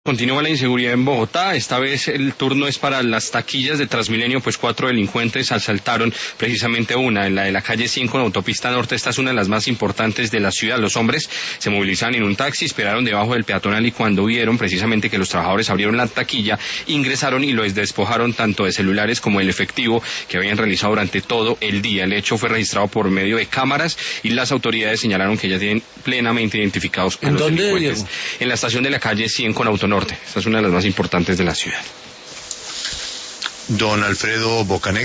Continúa la inseguridad en Bogotá. Esta vez el turno es para las taquillas de Transmilenio, pues 4 delincuentes asaltaron precisamente una, en la de la calle 100 con autopista norte. Esta es una de las más importantes de la ciudad. Los hombres se movilizaron en un taxi, esperaron debajo del peatonal y cuando vieron precisamente que los trabajadores abrieron la taquilla, ingresaron y los despojaron tanto de celulares como el efectivo que habían realizado durante todo el día. El hecho fue registrado por medio de cámaras y las autoridades señalaron que ya tienen plenamente identificados a los delincuentes. En la estación de la calle 100 con autonorte. Esta es una de las más importantes de la ciudad. Don Alfredo Bocanegra.